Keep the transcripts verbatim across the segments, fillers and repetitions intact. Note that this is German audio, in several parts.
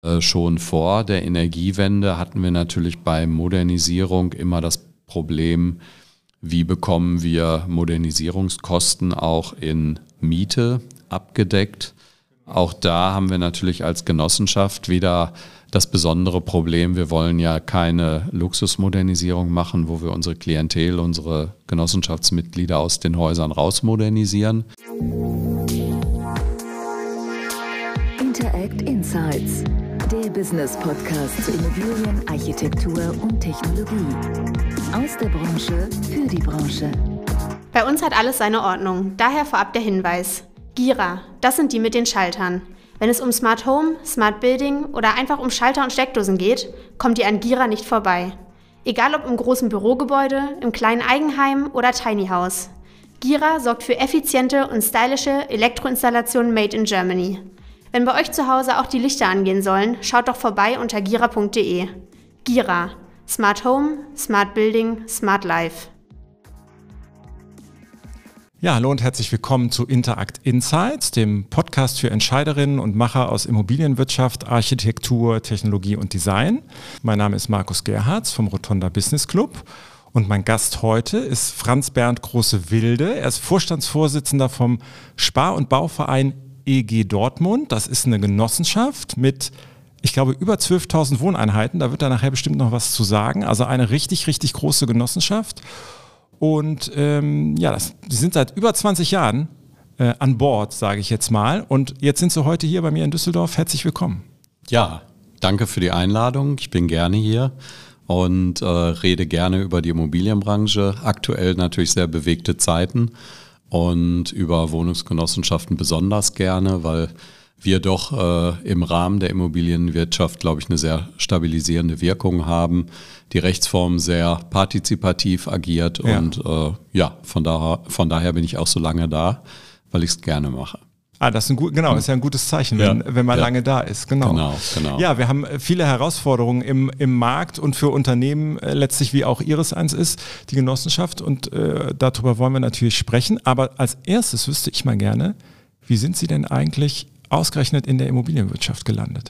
Schon vor der Energiewende hatten wir natürlich bei Modernisierung immer das Problem, wie bekommen wir Modernisierungskosten auch in Miete abgedeckt. Auch da haben wir natürlich als Genossenschaft wieder das besondere Problem, wir wollen ja keine Luxusmodernisierung machen, wo wir unsere Klientel, unsere Genossenschaftsmitglieder aus den Häusern rausmodernisieren. Interact Insights, der Business-Podcast zu Immobilien, Architektur und Technologie. Aus der Branche für die Branche. Bei uns hat alles seine Ordnung, daher vorab der Hinweis. Gira, das sind die mit den Schaltern. Wenn es um Smart Home, Smart Building oder einfach um Schalter und Steckdosen geht, kommt ihr an Gira nicht vorbei. Egal ob im großen Bürogebäude, im kleinen Eigenheim oder Tiny House. Gira sorgt für effiziente und stylische Elektroinstallationen made in Germany. Wenn bei euch zu Hause auch die Lichter angehen sollen, schaut doch vorbei unter gira punkt de. Gira. Smart Home, Smart Building, Smart Life. Ja, hallo und herzlich willkommen zu Interact Insights, dem Podcast für Entscheiderinnen und Macher aus Immobilienwirtschaft, Architektur, Technologie und Design. Mein Name ist Markus Gerhards vom Rotonda Business Club und mein Gast heute ist Franz Bernd Große-Wilde. Er ist Vorstandsvorsitzender vom Spar- und Bauverein E G Dortmund. Das ist eine Genossenschaft mit, ich glaube, über zwölftausend Wohneinheiten. Da wird er nachher bestimmt noch was zu sagen. Also eine richtig, richtig große Genossenschaft. Und ähm, ja, das, die sind seit über zwanzig Jahren äh, an Bord, sage ich jetzt mal. Und jetzt sind sie heute hier bei mir in Düsseldorf. Herzlich willkommen. Ja, danke für die Einladung. Ich bin gerne hier und äh, rede gerne über die Immobilienbranche. Aktuell natürlich sehr bewegte Zeiten und über Wohnungsgenossenschaften besonders gerne, weil wir doch äh, im Rahmen der Immobilienwirtschaft, glaube ich, eine sehr stabilisierende Wirkung haben, die Rechtsform sehr partizipativ agiert ja. und äh, ja, von daher, von daher bin ich auch so lange da, weil ich es gerne mache. Ah, das ist ein gut, genau, ist ja ein gutes Zeichen, wenn, ja. wenn man ja. lange da ist. Genau. genau, genau. Ja, wir haben viele Herausforderungen im, im Markt und für Unternehmen äh, letztlich, wie auch Ihres eins ist, die Genossenschaft und äh, darüber wollen wir natürlich sprechen. Aber als erstes wüsste ich mal gerne, wie sind Sie denn eigentlich ausgerechnet in der Immobilienwirtschaft gelandet?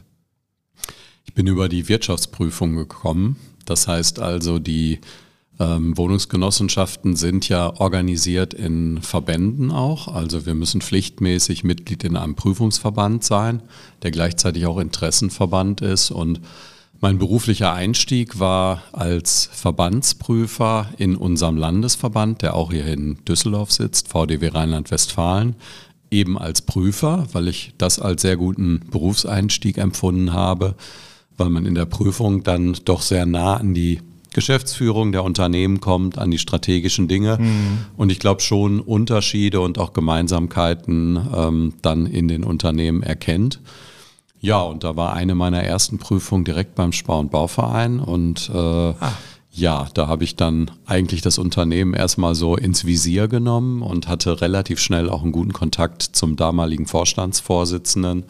Ich bin über die Wirtschaftsprüfung gekommen. Das heißt also, die ähm, Wohnungsgenossenschaften sind ja organisiert in Verbänden auch. Also wir müssen pflichtmäßig Mitglied in einem Prüfungsverband sein, der gleichzeitig auch Interessenverband ist. Und mein beruflicher Einstieg war als Verbandsprüfer in unserem Landesverband, der auch hier in Düsseldorf sitzt, V D W Rheinland-Westfalen. Eben als Prüfer, weil ich das als sehr guten Berufseinstieg empfunden habe, weil man in der Prüfung dann doch sehr nah an die Geschäftsführung der Unternehmen kommt, an die strategischen Dinge mhm. und ich glaube schon Unterschiede und auch Gemeinsamkeiten ähm, dann in den Unternehmen erkennt. Ja, und da war eine meiner ersten Prüfungen direkt beim Spar- und Bauverein und äh, ah. Ja, da habe ich dann eigentlich das Unternehmen erstmal so ins Visier genommen und hatte relativ schnell auch einen guten Kontakt zum damaligen Vorstandsvorsitzenden.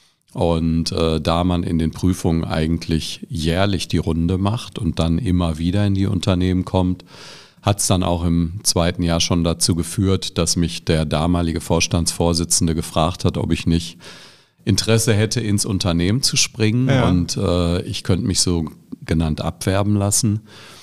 Und äh, da man in den Prüfungen eigentlich jährlich die Runde macht und dann immer wieder in die Unternehmen kommt, hat es dann auch im zweiten Jahr schon dazu geführt, dass mich der damalige Vorstandsvorsitzende gefragt hat, ob ich nicht Interesse hätte, ins Unternehmen zu springen ja. und äh, ich könnte mich so genannt abwerben lassen.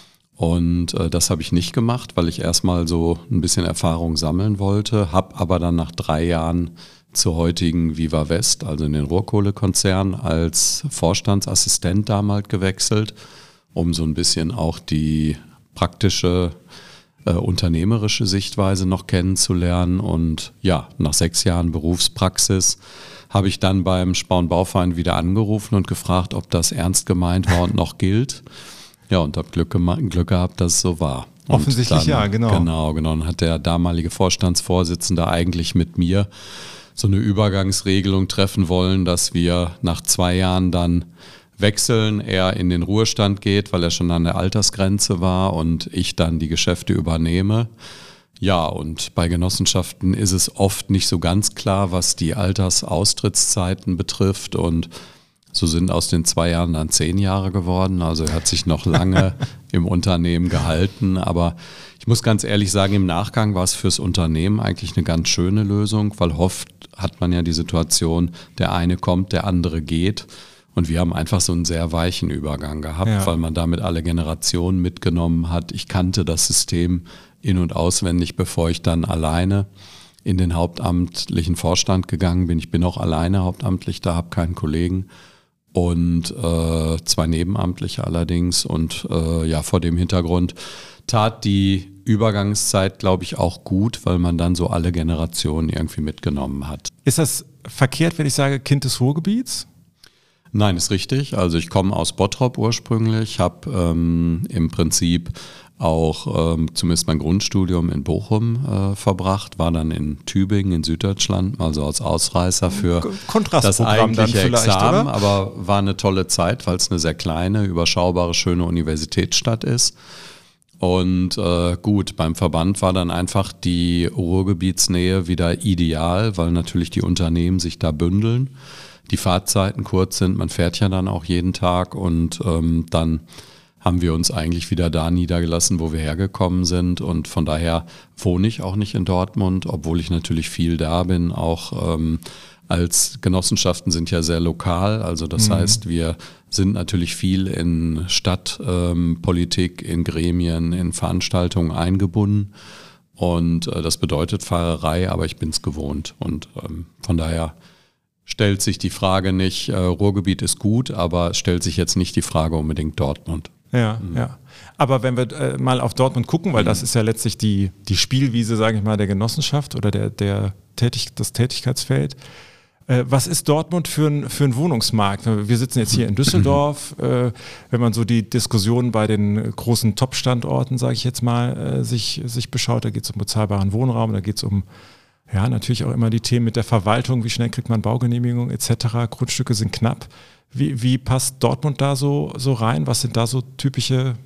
Und äh, das habe ich nicht gemacht, weil ich erstmal so ein bisschen Erfahrung sammeln wollte, habe aber dann nach drei Jahren zur heutigen Viva West, also in den Rohrkohlekonzern, als Vorstandsassistent damals gewechselt, um so ein bisschen auch die praktische äh, unternehmerische Sichtweise noch kennenzulernen. Und ja, nach sechs Jahren Berufspraxis habe ich dann beim Spar- und Bauverein wieder angerufen und gefragt, ob das ernst gemeint war und noch gilt. Ja, und habe Glück, Glück gehabt, dass es so war. Und offensichtlich dann, ja, genau. Genau, genau. Dann hat der damalige Vorstandsvorsitzende eigentlich mit mir so eine Übergangsregelung treffen wollen, dass wir nach zwei Jahren dann wechseln, er in den Ruhestand geht, weil er schon an der Altersgrenze war und ich dann die Geschäfte übernehme. Ja, und bei Genossenschaften ist es oft nicht so ganz klar, was die Altersaustrittszeiten betrifft und so sind aus den zwei Jahren dann zehn Jahre geworden. Also er hat sich noch lange im Unternehmen gehalten, aber ich muss ganz ehrlich sagen, im Nachgang war es fürs Unternehmen eigentlich eine ganz schöne Lösung, weil oft hat man ja die Situation, der eine kommt, der andere geht Und wir haben einfach so einen sehr weichen Übergang gehabt, ja. weil man damit alle Generationen mitgenommen hat. Ich kannte das System in- und auswendig, bevor ich dann alleine in den hauptamtlichen Vorstand gegangen bin. Ich bin auch alleine hauptamtlich da, habe keinen Kollegen und äh, zwei Nebenamtliche allerdings. Und äh, ja, vor dem Hintergrund tat die Übergangszeit, glaube ich, auch gut, weil man dann so alle Generationen irgendwie mitgenommen hat. Ist das verkehrt, wenn ich sage Kind des Ruhrgebiets? Nein, ist richtig. Also ich komme aus Bottrop ursprünglich, habe ähm, im Prinzip auch ähm, zumindest mein Grundstudium in Bochum äh, verbracht, war dann in Tübingen in Süddeutschland, also als Ausreißer für das eigentliche Examen, oder? Aber war eine tolle Zeit, weil es eine sehr kleine, überschaubare, schöne Universitätsstadt ist. Und äh, gut, beim Verband war dann einfach die Ruhrgebietsnähe wieder ideal, weil natürlich die Unternehmen sich da bündeln, die Fahrtzeiten kurz sind, man fährt ja dann auch jeden Tag und ähm, dann haben wir uns eigentlich wieder da niedergelassen, wo wir hergekommen sind und von daher wohne ich auch nicht in Dortmund, obwohl ich natürlich viel da bin, auch ähm, als Genossenschaften sind ja sehr lokal, also das mhm. heißt, wir sind natürlich viel in Stadtpolitik, ähm, in Gremien, in Veranstaltungen eingebunden und äh, das bedeutet Fahrerei, aber ich bin es gewohnt und ähm, von daher stellt sich die Frage nicht, äh, Ruhrgebiet ist gut, aber stellt sich jetzt nicht die Frage unbedingt Dortmund. Ja, mhm. ja. Aber wenn wir äh, mal auf Dortmund gucken, weil mhm. das ist ja letztlich die, die Spielwiese, sage ich mal, der Genossenschaft oder der, der Tätig, das Tätigkeitsfeld. Äh, was ist Dortmund für ein, für ein Wohnungsmarkt? Wir sitzen jetzt hier in Düsseldorf. Äh, wenn man so die Diskussion bei den großen Top-Standorten, sage ich jetzt mal, äh, sich, sich beschaut, da geht es um bezahlbaren Wohnraum, da geht es um ja, natürlich auch immer die Themen mit der Verwaltung, wie schnell kriegt man Baugenehmigung et cetera. Grundstücke sind knapp. Wie, wie passt Dortmund da so, so rein? Was sind da so typische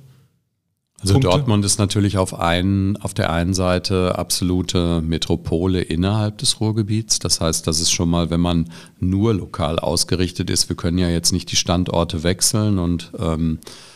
Also Punkte? Dortmund ist natürlich auf, einen, auf der einen Seite absolute Metropole innerhalb des Ruhrgebiets. Das heißt, das ist schon mal, wenn man nur lokal ausgerichtet ist, wir können ja jetzt nicht die Standorte wechseln und ähm,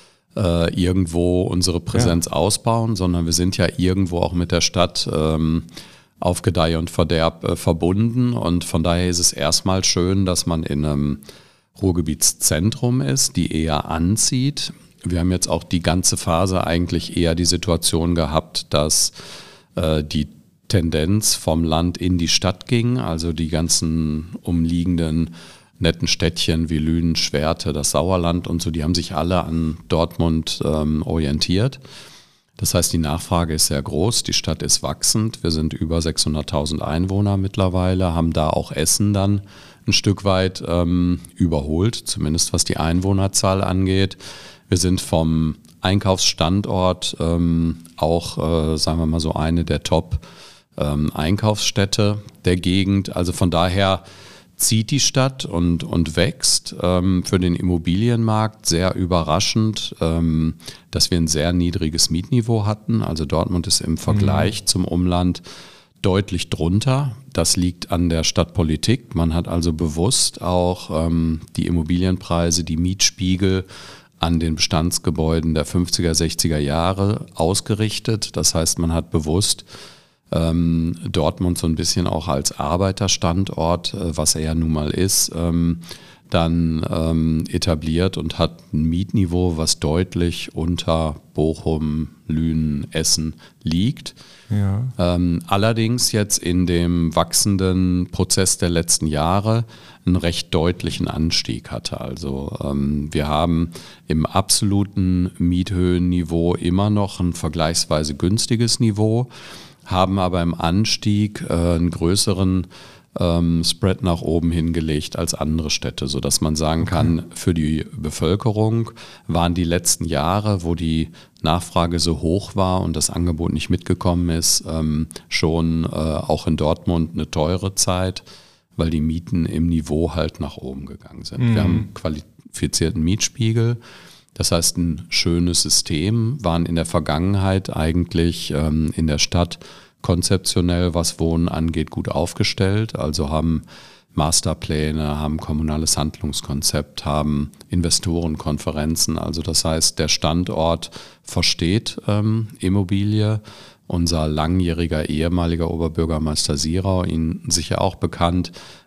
äh, irgendwo unsere Präsenz ja. ausbauen, sondern wir sind ja irgendwo auch mit der Stadt ähm, auf Gedeih und Verderb äh, verbunden und von daher ist es erstmal schön, dass man in einem Ruhrgebietszentrum ist, die eher anzieht. Wir haben jetzt auch die ganze Phase eigentlich eher die Situation gehabt, dass äh, die Tendenz vom Land in die Stadt ging, also die ganzen umliegenden netten Städtchen wie Lünen, Schwerte, das Sauerland und so, die haben sich alle an Dortmund ähm, orientiert. Das heißt, die Nachfrage ist sehr groß, die Stadt ist wachsend, wir sind über sechshunderttausend Einwohner mittlerweile, haben da auch Essen dann ein Stück weit ähm, überholt, zumindest was die Einwohnerzahl angeht. Wir sind vom Einkaufsstandort ähm, auch, äh, sagen wir mal so, eine der Top-Einkaufsstädte ähm, der Gegend. Also von daher zieht die Stadt und, und wächst. Ähm, für den Immobilienmarkt sehr überraschend, ähm, dass wir ein sehr niedriges Mietniveau hatten. Also Dortmund ist im Vergleich mhm. zum Umland deutlich drunter. Das liegt an der Stadtpolitik. Man hat also bewusst auch ähm, die Immobilienpreise, die Mietspiegel an den Bestandsgebäuden der fünfziger, sechziger Jahre ausgerichtet. Das heißt, man hat bewusst ähm, Dortmund so ein bisschen auch als Arbeiterstandort, äh, was er ja nun mal ist, ähm, dann ähm, etabliert und hat ein Mietniveau, was deutlich unter Bochum, Lünen, Essen liegt. Ja. Ähm, allerdings jetzt in dem wachsenden Prozess der letzten Jahre einen recht deutlichen Anstieg hatte. Also ähm, wir haben im absoluten Miethöhenniveau immer noch ein vergleichsweise günstiges Niveau, haben aber im Anstieg äh, einen größeren ähm, Spread nach oben hingelegt als andere Städte, sodass man sagen kann, okay. für die Bevölkerung waren die letzten Jahre, wo die Nachfrage so hoch war und das Angebot nicht mitgekommen ist, ähm, schon äh, auch in Dortmund eine teure Zeit, weil die Mieten im Niveau halt nach oben gegangen sind. Mhm. Wir haben einen qualifizierten Mietspiegel, das heißt ein schönes System, waren in der Vergangenheit eigentlich ähm, in der Stadt konzeptionell, was Wohnen angeht, gut aufgestellt, also haben Masterpläne, haben kommunales Handlungskonzept, haben Investorenkonferenzen, also das heißt, der Standort versteht ähm, Immobilie. Unser langjähriger ehemaliger Oberbürgermeister Sierau, Ihnen sicher auch bekannt,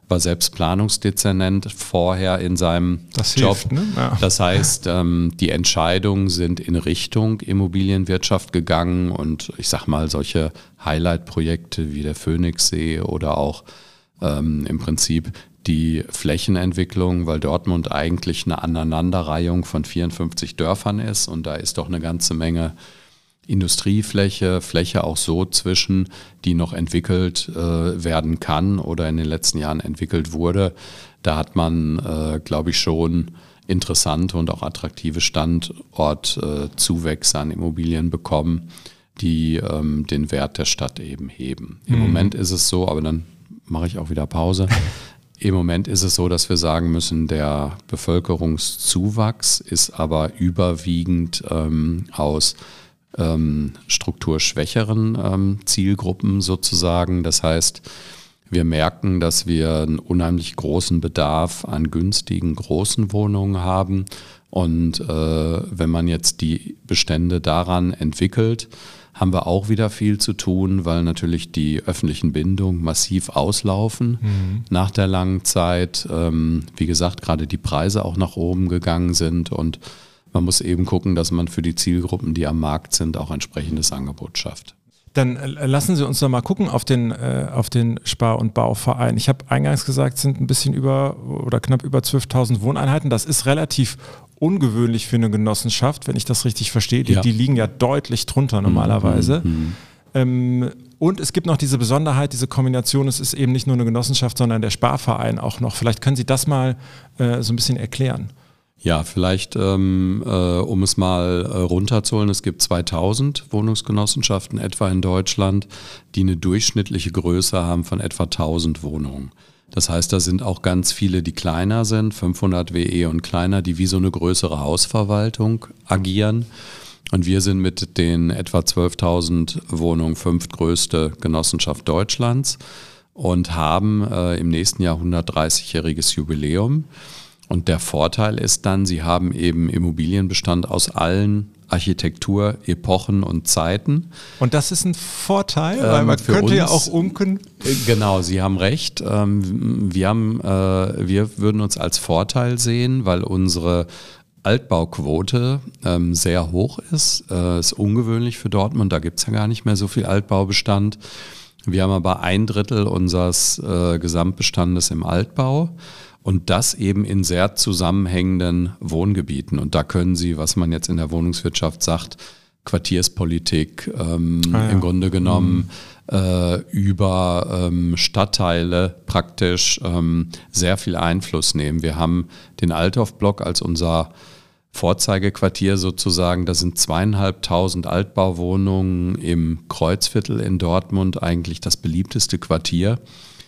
war selbst Planungsdezernent vorher in seinem das Job. Hilft, ne? Ja. Das heißt, ähm, die Entscheidungen sind in Richtung Immobilienwirtschaft gegangen und ich sag mal, solche Highlight-Projekte wie der Phoenixsee oder auch ähm, im Prinzip die Flächenentwicklung, weil Dortmund eigentlich eine Aneinanderreihung von vierundfünfzig Dörfern ist und da ist doch eine ganze Menge Industriefläche, Fläche auch so zwischen, die noch entwickelt äh, werden kann oder in den letzten Jahren entwickelt wurde. Da hat man, äh, glaube ich, schon interessante und auch attraktive Standortzuwächse äh, an Immobilien bekommen, die ähm, den Wert der Stadt eben heben. Im mhm. Moment ist es so, aber dann mache ich auch wieder Pause. Im Moment ist es so, dass wir sagen müssen, der Bevölkerungszuwachs ist aber überwiegend ähm, aus ähm, strukturschwächeren ähm, Zielgruppen sozusagen. Das heißt, wir merken, dass wir einen unheimlich großen Bedarf an günstigen, großen Wohnungen haben. Und äh, wenn man jetzt die Bestände daran entwickelt, haben wir auch wieder viel zu tun, weil natürlich die öffentlichen Bindungen massiv auslaufen mhm. nach der langen Zeit. Ähm, wie gesagt, gerade die Preise auch nach oben gegangen sind und man muss eben gucken, dass man für die Zielgruppen, die am Markt sind, auch entsprechendes Angebot schafft. Dann lassen Sie uns noch mal gucken auf den, äh, auf den Spar- und Bauverein. Ich habe eingangs gesagt, es sind ein bisschen über oder knapp über zwölftausend Wohneinheiten. Das ist relativ ungewöhnlich für eine Genossenschaft, wenn ich das richtig verstehe. Die, ja. die liegen ja deutlich drunter normalerweise. Mhm. Ähm, und es gibt noch diese Besonderheit, diese Kombination, es ist eben nicht nur eine Genossenschaft, sondern der Sparverein auch noch. Vielleicht können Sie das mal äh, so ein bisschen erklären. Ja, vielleicht, ähm, äh, um es mal äh, runterzuholen, es gibt zweitausend Wohnungsgenossenschaften etwa in Deutschland, die eine durchschnittliche Größe haben von etwa tausend Wohnungen. Das heißt, da sind auch ganz viele, die kleiner sind, fünfhundert W E und kleiner, die wie so eine größere Hausverwaltung agieren. Und wir sind mit den etwa zwölftausend Wohnungen fünftgrößte Genossenschaft Deutschlands und haben äh, im nächsten Jahr hundertdreißigjähriges Jubiläum. Und der Vorteil ist dann, sie haben eben Immobilienbestand aus allen Architektur, Epochen und Zeiten. Und das ist ein Vorteil, weil man ähm, könnte uns, ja auch umken. Genau, Sie haben recht. Ähm, wir, haben, äh, wir würden uns als Vorteil sehen, weil unsere Altbauquote ähm, sehr hoch ist. Äh, ist ungewöhnlich für Dortmund, da gibt es ja gar nicht mehr so viel Altbaubestand. Wir haben aber ein Drittel unseres äh, Gesamtbestandes im Altbau. Und das eben in sehr zusammenhängenden Wohngebieten. Und da können Sie, was man jetzt in der Wohnungswirtschaft sagt, Quartierspolitik ähm, ah, ja. im Grunde genommen mhm. äh, über ähm, Stadtteile praktisch ähm, sehr viel Einfluss nehmen. Wir haben den Althoff-Block als unser Vorzeigequartier sozusagen. Da sind zweieinhalbtausend Altbauwohnungen im Kreuzviertel in Dortmund, eigentlich das beliebteste Quartier.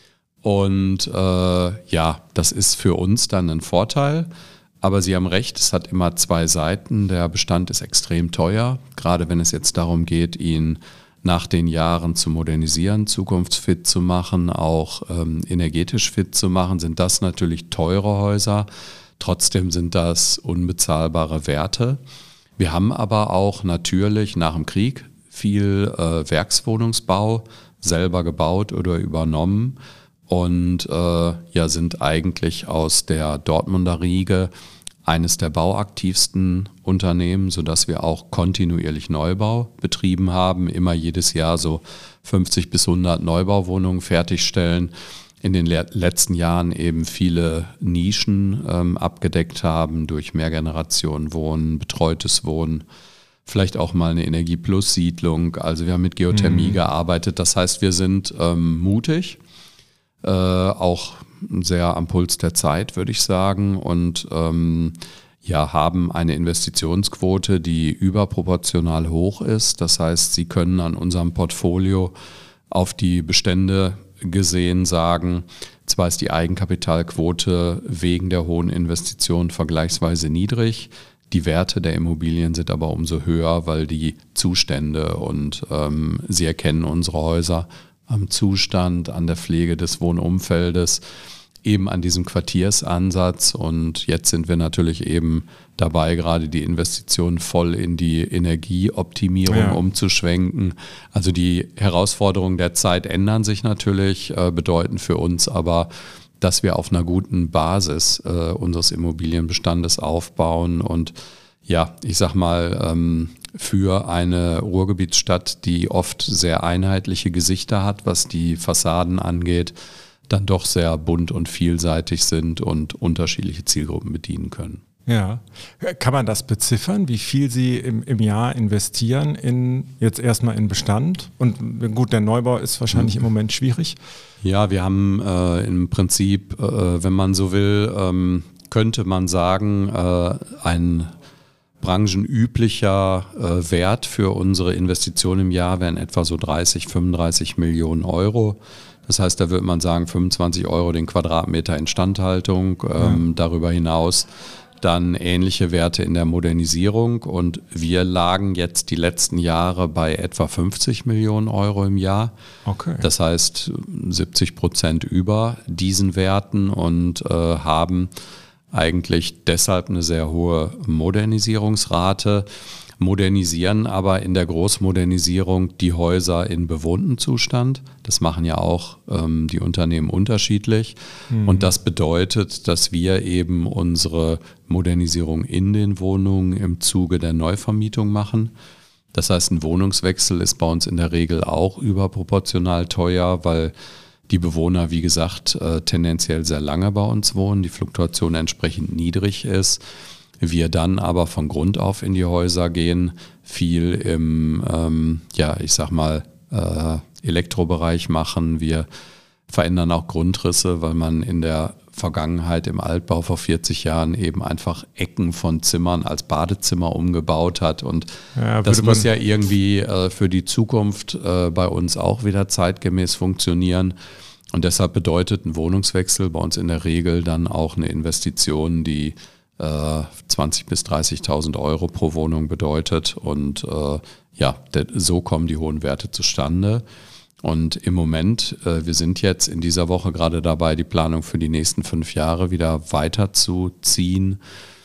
Und äh, ja, das ist für uns dann ein Vorteil. Aber Sie haben recht, es hat immer zwei Seiten. Der Bestand ist extrem teuer, gerade wenn es jetzt darum geht, ihn nach den Jahren zu modernisieren, zukunftsfit zu machen, auch ähm, energetisch fit zu machen, sind das natürlich teure Häuser. Trotzdem sind das unbezahlbare Werte. Wir haben aber auch natürlich nach dem Krieg viel äh, Werkswohnungsbau selber gebaut oder übernommen. Und äh, ja, sind eigentlich aus der Dortmunder Riege eines der bauaktivsten Unternehmen, sodass wir auch kontinuierlich Neubau betrieben haben, immer jedes Jahr so fünfzig bis hundert Neubauwohnungen fertigstellen, in den le- letzten Jahren eben viele Nischen ähm, abgedeckt haben durch Mehrgenerationenwohnen, betreutes Wohnen, vielleicht auch mal eine Energie-Plus-Siedlung. Also wir haben mit Geothermie mhm. gearbeitet, das heißt, wir sind ähm, mutig. Äh, auch sehr am Puls der Zeit, würde ich sagen, und ähm, ja, haben eine Investitionsquote, die überproportional hoch ist. Das heißt, Sie können an unserem Portfolio auf die Bestände gesehen sagen, zwar ist die Eigenkapitalquote wegen der hohen Investitionen vergleichsweise niedrig, die Werte der Immobilien sind aber umso höher, weil die Zustände und ähm, Sie erkennen unsere Häuser am Zustand, an der Pflege des Wohnumfeldes, eben an diesem Quartiersansatz. Und jetzt sind wir natürlich eben dabei, gerade die Investitionen voll in die Energieoptimierung ja. umzuschwenken. Also die Herausforderungen der Zeit ändern sich natürlich, äh, bedeuten für uns aber, dass wir auf einer guten Basis äh, unseres Immobilienbestandes aufbauen und ja, ich sag mal, ähm, für eine Ruhrgebietsstadt, die oft sehr einheitliche Gesichter hat, was die Fassaden angeht, dann doch sehr bunt und vielseitig sind und unterschiedliche Zielgruppen bedienen können. Ja. Kann man das beziffern, wie viel Sie im, im Jahr investieren in jetzt erstmal in Bestand? Und gut, der Neubau ist wahrscheinlich mhm. im Moment schwierig. Ja, wir haben äh, im Prinzip, äh, wenn man so will, ähm, könnte man sagen, äh, ein branchenüblicher äh, Wert für unsere Investitionen im Jahr wären etwa so dreißig, fünfunddreißig Millionen Euro. Das heißt, da würde man sagen, fünfundzwanzig Euro den Quadratmeter Instandhaltung, ähm, ja. darüber hinaus dann ähnliche Werte in der Modernisierung und wir lagen jetzt die letzten Jahre bei etwa fünfzig Millionen Euro im Jahr. Okay. Das heißt siebzig Prozent über diesen Werten und äh, haben eigentlich deshalb eine sehr hohe Modernisierungsrate, modernisieren aber in der Großmodernisierung die Häuser in bewohntem Zustand. Das machen ja auch ähm, die Unternehmen unterschiedlich. Mhm. Und das bedeutet, dass wir eben unsere Modernisierung in den Wohnungen im Zuge der Neuvermietung machen. Das heißt, ein Wohnungswechsel ist bei uns in der Regel auch überproportional teuer, weil die Bewohner, wie gesagt, äh, tendenziell sehr lange bei uns wohnen, die Fluktuation entsprechend niedrig ist. Wir dann aber von Grund auf in die Häuser gehen, viel im, ähm, ja, ich sag mal, äh, Elektrobereich machen. Wir verändern auch Grundrisse, weil man in der Vergangenheit im Altbau vor vierzig Jahren eben einfach Ecken von Zimmern als Badezimmer umgebaut hat. Und ja, das muss ja irgendwie äh, für die Zukunft äh, bei uns auch wieder zeitgemäß funktionieren. Und deshalb bedeutet ein Wohnungswechsel bei uns in der Regel dann auch eine Investition, die zwanzigtausend bis dreißigtausend Euro pro Wohnung bedeutet und äh, ja, so kommen die hohen Werte zustande. Und im Moment, äh, wir sind jetzt in dieser Woche gerade dabei, die Planung für die nächsten fünf Jahre wieder weiterzuziehen.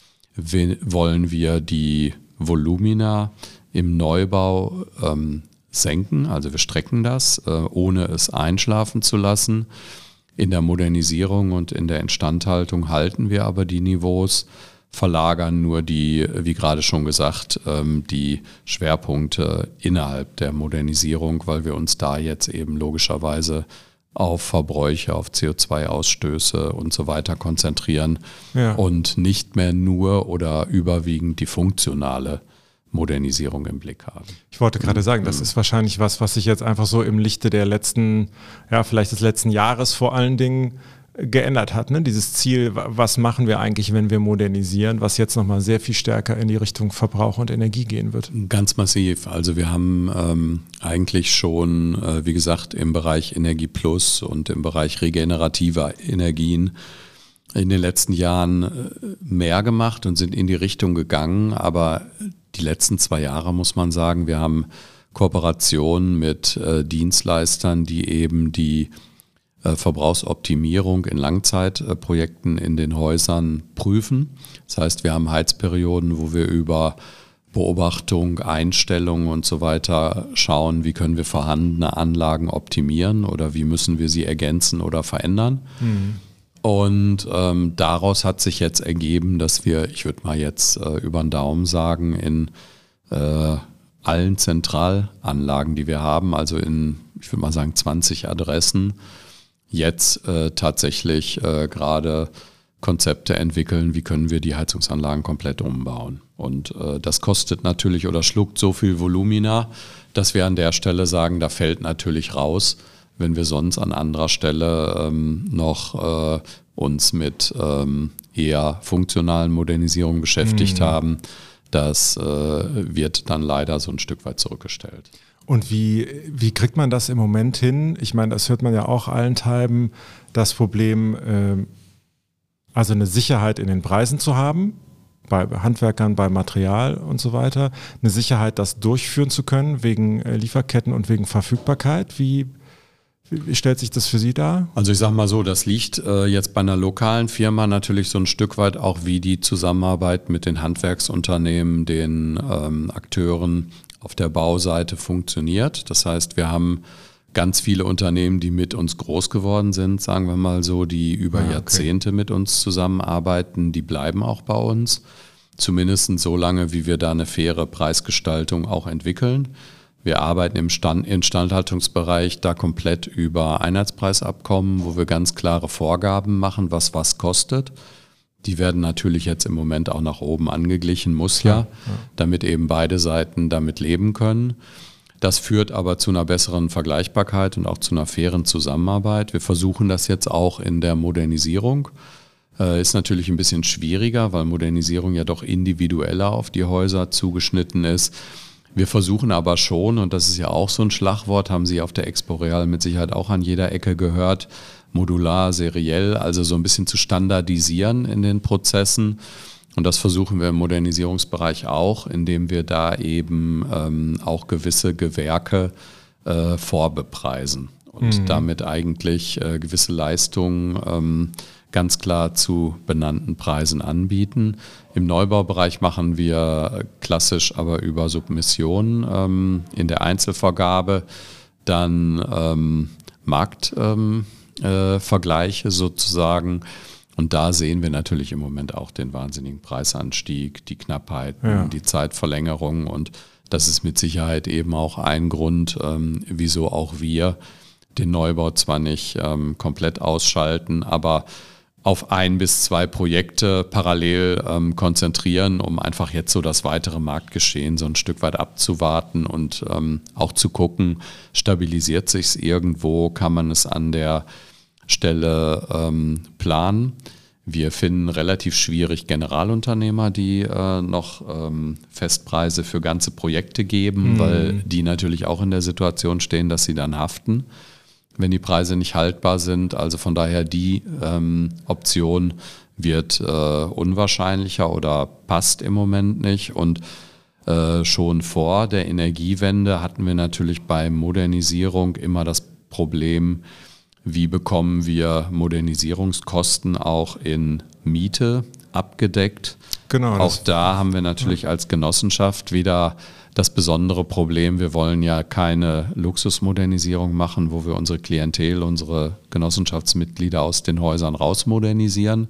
We- wollen wir die Volumina im Neubau ähm, senken, also wir strecken das, äh, ohne es einschlafen zu lassen. In der Modernisierung und in der Instandhaltung halten wir aber die Niveaus, verlagern nur die, wie gerade schon gesagt, die Schwerpunkte innerhalb der Modernisierung, weil wir uns da jetzt eben logischerweise auf Verbräuche, auf C O zwei Ausstöße und so weiter konzentrieren ja. und nicht mehr nur oder überwiegend die funktionale Modernisierung im Blick haben. Ich wollte gerade sagen, das ist wahrscheinlich was, was sich jetzt einfach so im Lichte der letzten, ja vielleicht des letzten Jahres vor allen Dingen geändert hat. Ne? Dieses Ziel, was machen wir eigentlich, wenn wir modernisieren, was jetzt nochmal sehr viel stärker in die Richtung Verbrauch und Energie gehen wird. Ganz massiv. Also wir haben ähm, eigentlich schon, äh, wie gesagt, im Bereich Energie Plus und im Bereich regenerativer Energien in den letzten Jahren mehr gemacht und sind in die Richtung gegangen, aber die letzten zwei Jahre muss man sagen, wir haben Kooperationen mit äh, Dienstleistern, die eben die äh, Verbrauchsoptimierung in Langzeitprojekten in den Häusern prüfen. Das heißt, wir haben Heizperioden, wo wir über Beobachtung, Einstellung und so weiter schauen, wie können wir vorhandene Anlagen optimieren oder wie müssen wir sie ergänzen oder verändern. Mhm. Und ähm, daraus hat sich jetzt ergeben, dass wir, ich würde mal jetzt äh, über den Daumen sagen, in äh, allen Zentralanlagen, die wir haben, also in, ich würde mal sagen, zwanzig Adressen, jetzt äh, tatsächlich äh, gerade Konzepte entwickeln, wie können wir die Heizungsanlagen komplett umbauen. Und äh, das kostet natürlich oder schluckt so viel Volumina, dass wir an der Stelle sagen, da fällt natürlich raus, wenn wir sonst an anderer Stelle ähm, noch äh, uns mit ähm, eher funktionalen Modernisierungen beschäftigt mhm. haben. Das äh, wird dann leider so ein Stück weit zurückgestellt. Und wie, wie kriegt man das im Moment hin? Ich meine, das hört man ja auch allenthalben, das Problem, äh, also eine Sicherheit in den Preisen zu haben, bei Handwerkern, bei Material und so weiter, eine Sicherheit, das durchführen zu können, wegen äh, Lieferketten und wegen Verfügbarkeit. Wie Wie stellt sich das für Sie dar? Also ich sage mal so, das liegt äh, jetzt bei einer lokalen Firma natürlich so ein Stück weit auch, wie die Zusammenarbeit mit den Handwerksunternehmen, den ähm, Akteuren auf der Bauseite funktioniert. Das heißt, wir haben ganz viele Unternehmen, die mit uns groß geworden sind, sagen wir mal so, die über ah, okay. Jahrzehnte mit uns zusammenarbeiten, die bleiben auch bei uns. Zumindest so lange, wie wir da eine faire Preisgestaltung auch entwickeln. Wir arbeiten im Stand, Instandhaltungsbereich da komplett über Einheitspreisabkommen, wo wir ganz klare Vorgaben machen, was was kostet. Die werden natürlich jetzt im Moment auch nach oben angeglichen, muss ja, ja, damit eben beide Seiten damit leben können. Das führt aber zu einer besseren Vergleichbarkeit und auch zu einer fairen Zusammenarbeit. Wir versuchen das jetzt auch in der Modernisierung. Äh, ist natürlich ein bisschen schwieriger, weil Modernisierung ja doch individueller auf die Häuser zugeschnitten ist. Wir versuchen aber schon, und das ist ja auch so ein Schlagwort, haben Sie auf der Expo Real mit Sicherheit auch an jeder Ecke gehört, modular, seriell, also so ein bisschen zu standardisieren in den Prozessen. Und das versuchen wir im Modernisierungsbereich auch, indem wir da eben ähm, auch gewisse Gewerke äh, vorbepreisen und mhm. damit eigentlich äh, gewisse Leistungen ähm, ganz klar zu benannten Preisen anbieten. Im Neubaubereich machen wir klassisch aber über Submissionen ähm, in der Einzelvergabe, dann ähm, Marktvergleiche ähm, äh, sozusagen. Und da sehen wir natürlich im Moment auch den wahnsinnigen Preisanstieg, die Knappheiten, ja. die Zeitverlängerung. Und das ist mit Sicherheit eben auch ein Grund, ähm, wieso auch wir den Neubau zwar nicht ähm, komplett ausschalten, aber auf ein bis zwei Projekte parallel ähm, konzentrieren, um einfach jetzt so das weitere Marktgeschehen so ein Stück weit abzuwarten und ähm, auch zu gucken, stabilisiert sich es irgendwo, kann man es an der Stelle ähm, planen. Wir finden relativ schwierig Generalunternehmer, die äh, noch ähm, Festpreise für ganze Projekte geben, mhm. weil die natürlich auch in der Situation stehen, dass sie dann haften, wenn die Preise nicht haltbar sind. Also von daher die ähm, Option wird äh, unwahrscheinlicher oder passt im Moment nicht. Und äh, schon vor der Energiewende hatten wir natürlich bei Modernisierung immer das Problem, wie bekommen wir Modernisierungskosten auch in Miete abgedeckt. Genau. Auch da haben wir natürlich als Genossenschaft wieder das besondere Problem, wir wollen ja keine Luxusmodernisierung machen, wo wir unsere Klientel, unsere Genossenschaftsmitglieder aus den Häusern rausmodernisieren,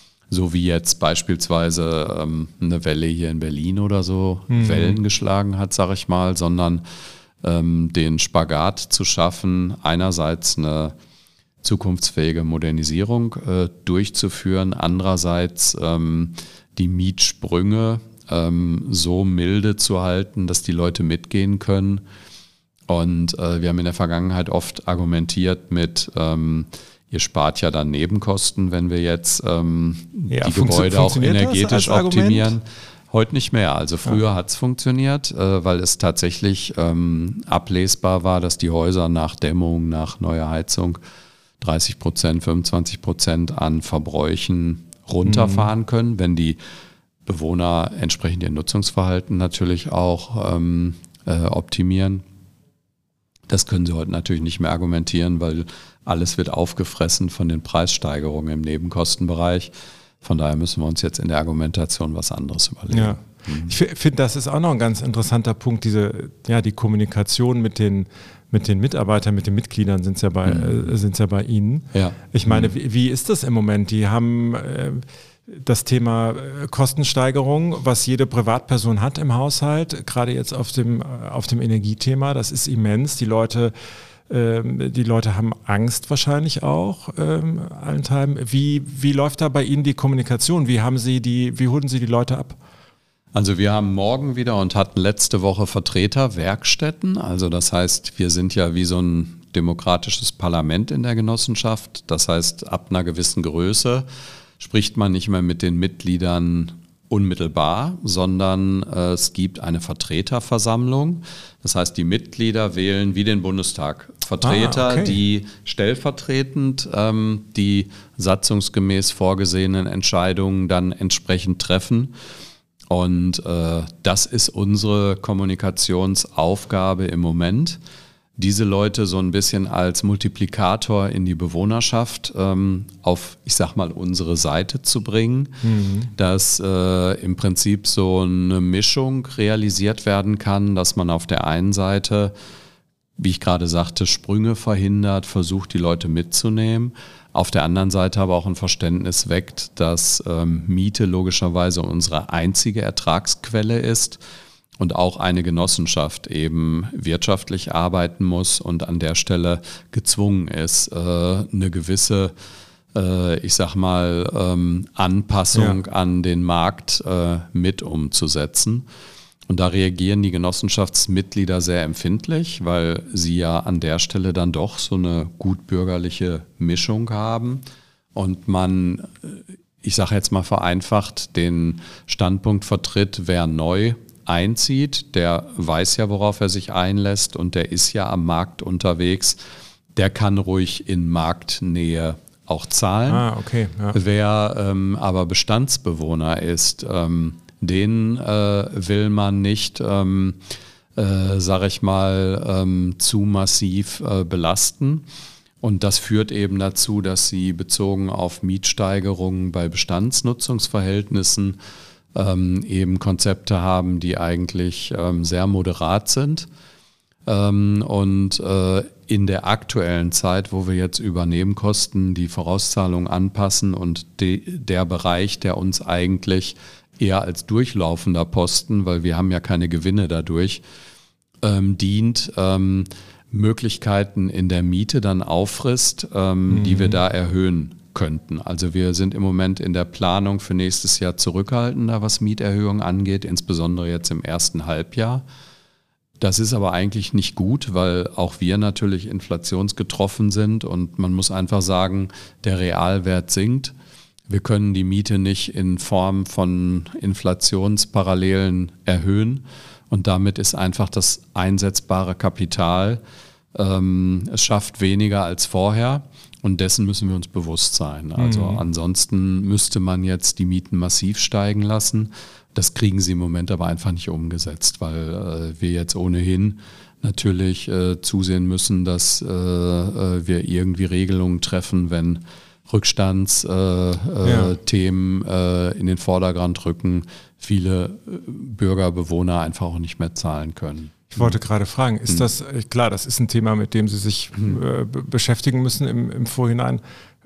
so wie jetzt beispielsweise ähm, eine Welle hier in Berlin oder so mhm. Wellen geschlagen hat, sag ich mal, sondern ähm, den Spagat zu schaffen, einerseits eine zukunftsfähige Modernisierung äh, durchzuführen, andererseits ähm, die Mietsprünge ähm, so milde zu halten, dass die Leute mitgehen können. Und äh, wir haben in der Vergangenheit oft argumentiert mit, ähm, ihr spart ja dann Nebenkosten, wenn wir jetzt ähm, ja, die Gebäude auch energetisch optimieren. Heute nicht mehr. Also früher ja. hat es funktioniert, äh, weil es tatsächlich ähm, ablesbar war, dass die Häuser nach Dämmung, nach neuer Heizung dreißig Prozent, fünfundzwanzig Prozent an Verbräuchen runterfahren können, wenn die Bewohner entsprechend ihr Nutzungsverhalten natürlich auch ähm, äh, optimieren. Das können sie heute natürlich nicht mehr argumentieren, weil alles wird aufgefressen von den Preissteigerungen im Nebenkostenbereich. Von daher müssen wir uns jetzt in der Argumentation was anderes überlegen. Ja. Mhm. Ich finde, das ist auch noch ein ganz interessanter Punkt, diese, ja, die Kommunikation mit den Mit den Mitarbeitern, mit den Mitgliedern sind es ja bei, mhm. äh, sind's ja bei Ihnen. Ja. Ich meine, mhm. wie, wie ist das im Moment? Die haben äh, das Thema äh, Kostensteigerung, was jede Privatperson hat im Haushalt, gerade jetzt auf dem, auf dem Energiethema, das ist immens. Die Leute, äh, die Leute haben Angst wahrscheinlich auch, äh, allenthalben. Wie, wie läuft da bei Ihnen die Kommunikation? Wie haben Sie die, wie holen Sie die Leute ab? Also wir haben morgen wieder und hatten letzte Woche Vertreterwerkstätten. Also das heißt, wir sind ja wie so ein demokratisches Parlament in der Genossenschaft. Das heißt, ab einer gewissen Größe spricht man nicht mehr mit den Mitgliedern unmittelbar, sondern äh, es gibt eine Vertreterversammlung. Das heißt, die Mitglieder wählen wie den Bundestag Vertreter, ah, okay. die stellvertretend ähm, die satzungsgemäß vorgesehenen Entscheidungen dann entsprechend treffen. Und äh, das ist unsere Kommunikationsaufgabe im Moment, diese Leute so ein bisschen als Multiplikator in die Bewohnerschaft ähm, auf, ich sag mal, unsere Seite zu bringen, mhm. dass äh, im Prinzip so eine Mischung realisiert werden kann, dass man auf der einen Seite wie ich gerade sagte, Sprünge verhindert, versucht die Leute mitzunehmen. Auf der anderen Seite aber auch ein Verständnis weckt, dass ähm, Miete logischerweise unsere einzige Ertragsquelle ist und auch eine Genossenschaft eben wirtschaftlich arbeiten muss und an der Stelle gezwungen ist, äh, eine gewisse, äh, ich sag mal, ähm, Anpassung ja. an den Markt äh, mit umzusetzen. Und da reagieren die Genossenschaftsmitglieder sehr empfindlich, weil sie ja an der Stelle dann doch so eine gutbürgerliche Mischung haben und man, ich sage jetzt mal vereinfacht, den Standpunkt vertritt, wer neu einzieht, der weiß ja, worauf er sich einlässt und der ist ja am Markt unterwegs, der kann ruhig in Marktnähe auch zahlen. Ah, okay. Ja. Wer ähm, aber Bestandsbewohner ist, ähm, den äh, will man nicht, ähm, äh, sage ich mal, ähm, zu massiv äh, belasten. Und das führt eben dazu, dass sie bezogen auf Mietsteigerungen bei Bestandsnutzungsverhältnissen ähm, eben Konzepte haben, die eigentlich ähm, sehr moderat sind. Ähm, und äh, in der aktuellen Zeit, wo wir jetzt über Nebenkosten die Vorauszahlung anpassen und de- der Bereich, der uns eigentlich eher als durchlaufender Posten, weil wir haben ja keine Gewinne dadurch, ähm, dient, ähm, Möglichkeiten in der Miete dann auffrisst, ähm, mhm. die wir da erhöhen könnten. Also wir sind im Moment in der Planung für nächstes Jahr zurückhaltender, was Mieterhöhungen angeht, insbesondere jetzt im ersten Halbjahr. Das ist aber eigentlich nicht gut, weil auch wir natürlich inflationsgetroffen sind und man muss einfach sagen, der Realwert sinkt. Wir können die Miete nicht in Form von Inflationsparallelen erhöhen und damit ist einfach das einsetzbare Kapital, ähm, es schafft weniger als vorher und dessen müssen wir uns bewusst sein. Also mhm. ansonsten müsste man jetzt die Mieten massiv steigen lassen. Das kriegen sie im Moment aber einfach nicht umgesetzt, weil äh, wir jetzt ohnehin natürlich äh, zusehen müssen, dass äh, äh, wir irgendwie Regelungen treffen, wenn Rückstandsthemen äh, ja. äh, in den Vordergrund rücken, viele Bürger, Bewohner einfach auch nicht mehr zahlen können. Ich wollte gerade fragen, ist hm. das, klar, das ist ein Thema, mit dem Sie sich hm. äh, beschäftigen müssen im, im Vorhinein.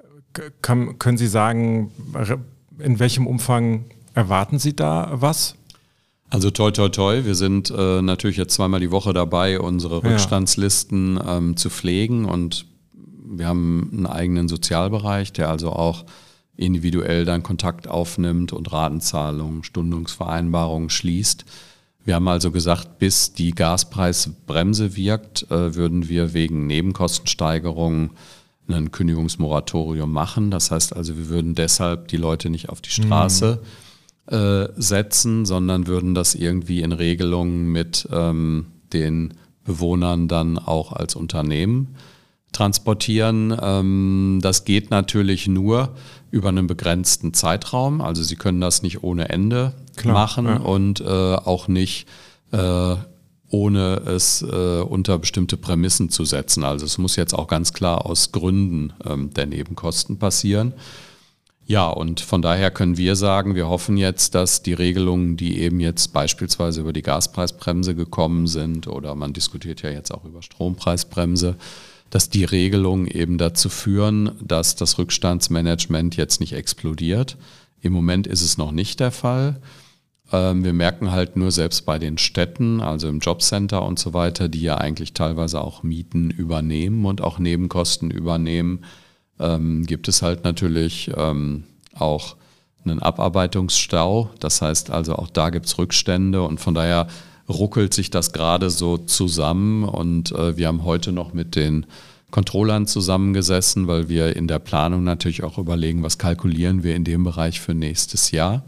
Kann, können Sie sagen, in welchem Umfang erwarten Sie da was? Also toi toi toi, wir sind äh, natürlich jetzt zweimal die Woche dabei, unsere Rückstandslisten ja. ähm, zu pflegen und wir haben einen eigenen Sozialbereich, der also auch individuell dann Kontakt aufnimmt und Ratenzahlungen, Stundungsvereinbarungen schließt. Wir haben also gesagt, bis die Gaspreisbremse wirkt, äh, würden wir wegen Nebenkostensteigerungen ein Kündigungsmoratorium machen. Das heißt also, wir würden deshalb die Leute nicht auf die Straße mhm. äh, setzen, sondern würden das irgendwie in Regelungen mit ähm, den Bewohnern dann auch als Unternehmen transportieren. Ähm, das geht natürlich nur über einen begrenzten Zeitraum. Also Sie können das nicht ohne Ende Klar, machen ja. und äh, auch nicht äh, ohne es äh, unter bestimmte Prämissen zu setzen. Also es muss jetzt auch ganz klar aus Gründen ähm, der Nebenkosten passieren. Ja, und von daher können wir sagen, wir hoffen jetzt, dass die Regelungen, die eben jetzt beispielsweise über die Gaspreisbremse gekommen sind oder man diskutiert ja jetzt auch über Strompreisbremse, dass die Regelungen eben dazu führen, dass das Rückstandsmanagement jetzt nicht explodiert. Im Moment ist es noch nicht der Fall. Ähm, wir merken halt nur selbst bei den Städten, also im Jobcenter und so weiter, die ja eigentlich teilweise auch Mieten übernehmen und auch Nebenkosten übernehmen, ähm, gibt es halt natürlich ähm, auch einen Abarbeitungsstau. Das heißt also auch da gibt es Rückstände und von daher ruckelt sich das gerade so zusammen und äh, wir haben heute noch mit den Controllern zusammengesessen, weil wir in der Planung natürlich auch überlegen, was kalkulieren wir in dem Bereich für nächstes Jahr.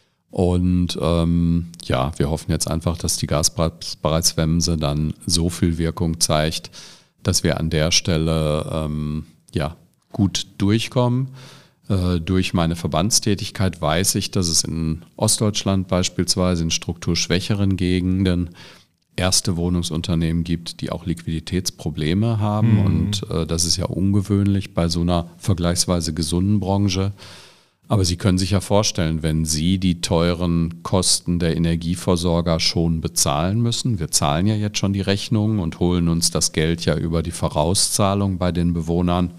Und ähm, ja, wir hoffen jetzt einfach, dass die Gaspreisbremse dann so viel Wirkung zeigt, dass wir an der Stelle ähm, ja, gut durchkommen. Äh, durch meine Verbandstätigkeit weiß ich, dass es in Ostdeutschland beispielsweise in strukturschwächeren Gegenden erste Wohnungsunternehmen gibt, die auch Liquiditätsprobleme haben. Mhm. Und äh, das ist ja ungewöhnlich bei so einer vergleichsweise gesunden Branche. Aber Sie können sich ja vorstellen, wenn Sie die teuren Kosten der Energieversorger schon bezahlen müssen, wir zahlen ja jetzt schon die Rechnungen und holen uns das Geld ja über die Vorauszahlung bei den Bewohnern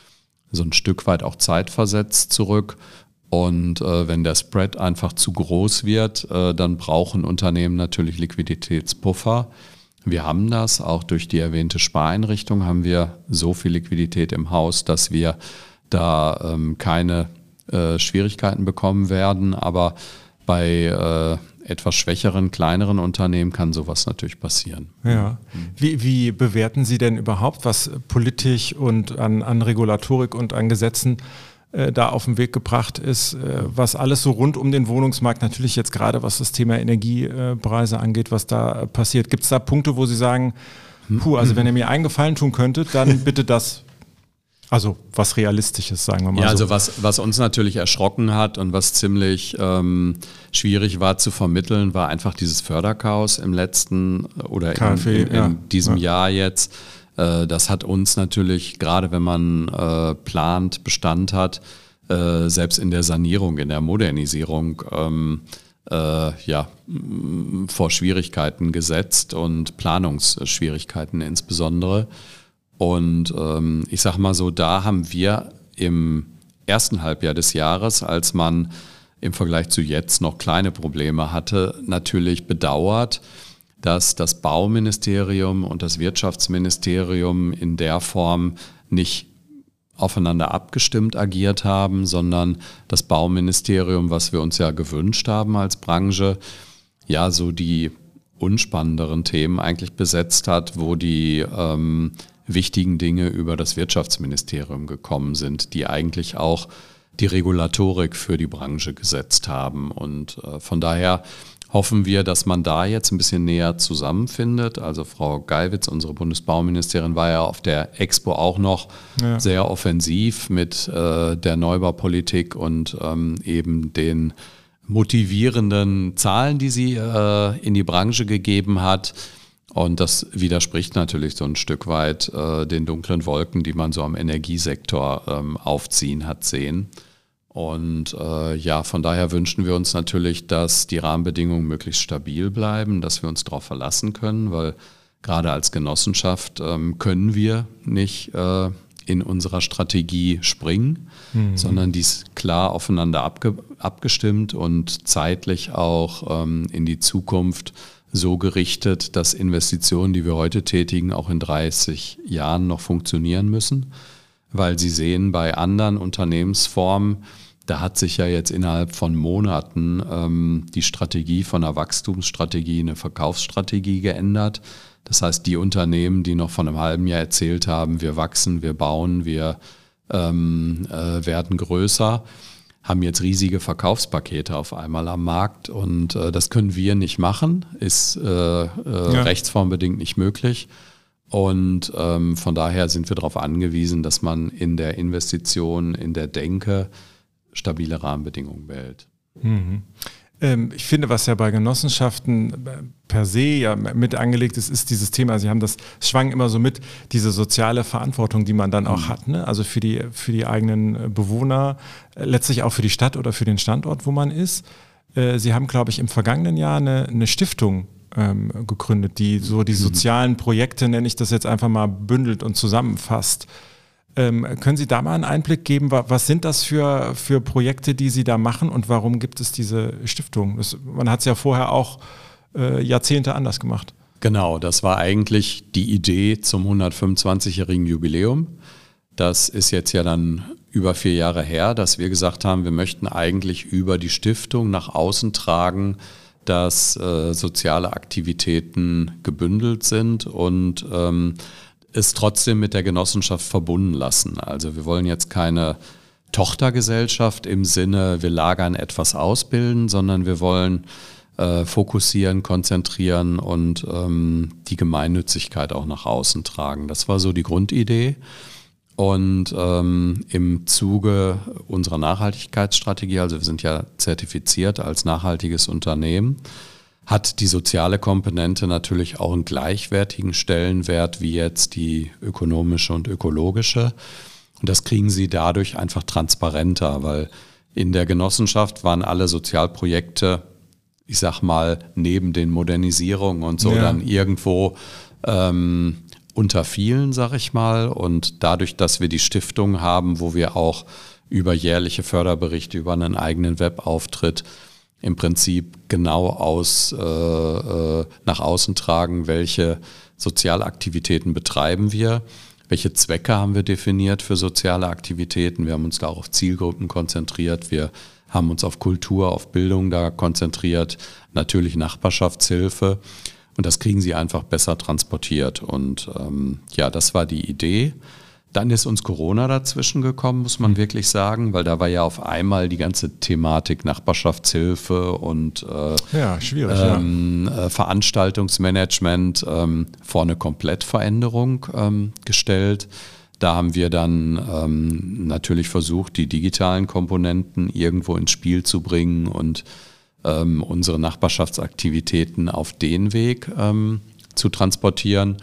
so ein Stück weit auch zeitversetzt zurück. Und äh, wenn der Spread einfach zu groß wird, äh, dann brauchen Unternehmen natürlich Liquiditätspuffer. Wir haben das, auch durch die erwähnte Spareinrichtung haben wir so viel Liquidität im Haus, dass wir da ähm, keine äh, Schwierigkeiten bekommen werden. Aber bei äh, etwas schwächeren, kleineren Unternehmen kann sowas natürlich passieren. Ja. Wie, wie bewerten Sie denn überhaupt, was politisch und an, an Regulatorik und an Gesetzen äh, da auf den Weg gebracht ist, äh, was alles so rund um den Wohnungsmarkt, natürlich jetzt gerade was das Thema Energiepreise angeht, was da passiert. Gibt es da Punkte, wo Sie sagen, puh, also wenn ihr mir einen Gefallen tun könntet, dann bitte das. Also was Realistisches, sagen wir mal. Ja, so. also was, was uns natürlich erschrocken hat und was ziemlich ähm, schwierig war zu vermitteln, war einfach dieses Förderchaos im letzten oder KfW, in, in, in ja. diesem ja. Jahr jetzt. Äh, das hat uns natürlich, gerade wenn man äh, plant, Bestand hat, äh, selbst in der Sanierung, in der Modernisierung, ähm, äh, ja, m- vor Schwierigkeiten gesetzt und Planungsschwierigkeiten insbesondere. Und ähm, ich sag mal so, da haben wir im ersten Halbjahr des Jahres, als man im Vergleich zu jetzt noch kleine Probleme hatte, natürlich bedauert, dass das Bauministerium und das Wirtschaftsministerium in der Form nicht aufeinander abgestimmt agiert haben, sondern das Bauministerium, was wir uns ja gewünscht haben als Branche, ja so die unspannenderen Themen eigentlich besetzt hat, wo die ähm, wichtigen Dinge über das Wirtschaftsministerium gekommen sind, die eigentlich auch die Regulatorik für die Branche gesetzt haben. Und äh, von daher hoffen wir, dass man da jetzt ein bisschen näher zusammenfindet. Also Frau Geiwitz, unsere Bundesbauministerin, war ja auf der Expo auch noch ja. sehr offensiv mit äh, der Neubaupolitik und ähm, eben den motivierenden Zahlen, die sie äh, in die Branche gegeben hat. Und das widerspricht natürlich so ein Stück weit äh, den dunklen Wolken, die man so am Energiesektor ähm, aufziehen hat sehen. Und äh, ja, von daher wünschen wir uns natürlich, dass die Rahmenbedingungen möglichst stabil bleiben, dass wir uns darauf verlassen können, weil gerade als Genossenschaft ähm, können wir nicht äh, in unserer Strategie springen, mhm. sondern die ist klar aufeinander abge- abgestimmt und zeitlich auch ähm, in die Zukunft so gerichtet, dass Investitionen, die wir heute tätigen, auch in dreißig Jahren noch funktionieren müssen. Weil Sie sehen, bei anderen Unternehmensformen, da hat sich ja jetzt innerhalb von Monaten ähm, die Strategie von einer Wachstumsstrategie in eine Verkaufsstrategie geändert. Das heißt, die Unternehmen, die noch von einem halben Jahr erzählt haben, wir wachsen, wir bauen, wir ähm, äh, werden größer, haben jetzt riesige Verkaufspakete auf einmal am Markt und äh, das können wir nicht machen, ist äh, äh, ja. rechtsformbedingt nicht möglich. Und ähm, von daher sind wir darauf angewiesen, dass man in der Investition, in der Denke stabile Rahmenbedingungen behält. Mhm. Ähm, ich finde, was ja bei Genossenschaften per se ja mit angelegt ist, ist dieses Thema, Sie haben das, es schwang immer so mit, diese soziale Verantwortung, die man dann auch mhm. hat, ne? Also für die, für die eigenen Bewohner, letztlich auch für die Stadt oder für den Standort, wo man ist. Äh, Sie haben, glaube ich, im vergangenen Jahr eine, eine Stiftung ähm, gegründet, die so die sozialen Projekte, nenne ich das jetzt einfach mal, bündelt und zusammenfasst. Ähm, können Sie da mal einen Einblick geben, was sind das für, für Projekte, die Sie da machen und warum gibt es diese Stiftung? Das, man hat es ja vorher auch äh, Jahrzehnte anders gemacht. Genau, das war eigentlich die Idee zum hundertfünfundzwanzigjährigen Jubiläum. Das ist jetzt ja dann über vier Jahre her, dass wir gesagt haben, wir möchten eigentlich über die Stiftung nach außen tragen, dass äh, soziale Aktivitäten gebündelt sind und ähm, es trotzdem mit der Genossenschaft verbunden lassen. Also wir wollen jetzt keine Tochtergesellschaft im Sinne, wir lagern etwas ausbilden, sondern wir wollen äh, fokussieren, konzentrieren und ähm, die Gemeinnützigkeit auch nach außen tragen. Das war so die Grundidee. Und ähm, im Zuge unserer Nachhaltigkeitsstrategie, also wir sind ja zertifiziert als nachhaltiges Unternehmen, hat die soziale Komponente natürlich auch einen gleichwertigen Stellenwert wie jetzt die ökonomische und ökologische. Und das kriegen Sie dadurch einfach transparenter, weil In der Genossenschaft waren alle Sozialprojekte, ich sag mal, neben den Modernisierungen und so ja. dann irgendwo ähm, unter vielen, sag ich mal. Und dadurch, dass wir die Stiftung haben, wo wir auch über jährliche Förderberichte, über einen eigenen Webauftritt im Prinzip genau aus, äh, äh, nach außen tragen, welche Sozialaktivitäten betreiben wir, welche Zwecke haben wir definiert für soziale Aktivitäten. Wir haben uns da auch auf Zielgruppen konzentriert, wir haben uns auf Kultur, auf Bildung da konzentriert, natürlich Nachbarschaftshilfe und das kriegen sie einfach besser transportiert und ähm, ja, das war die Idee. Dann ist uns Corona dazwischen gekommen, muss man wirklich sagen, weil da war ja auf einmal die ganze Thematik Nachbarschaftshilfe und äh, ja, schwierig, ähm, ja. äh, Veranstaltungsmanagement ähm, vor eine Komplettveränderung ähm, gestellt. Da haben wir dann ähm, natürlich versucht, die digitalen Komponenten irgendwo ins Spiel zu bringen und ähm, unsere Nachbarschaftsaktivitäten auf den Weg ähm, zu transportieren.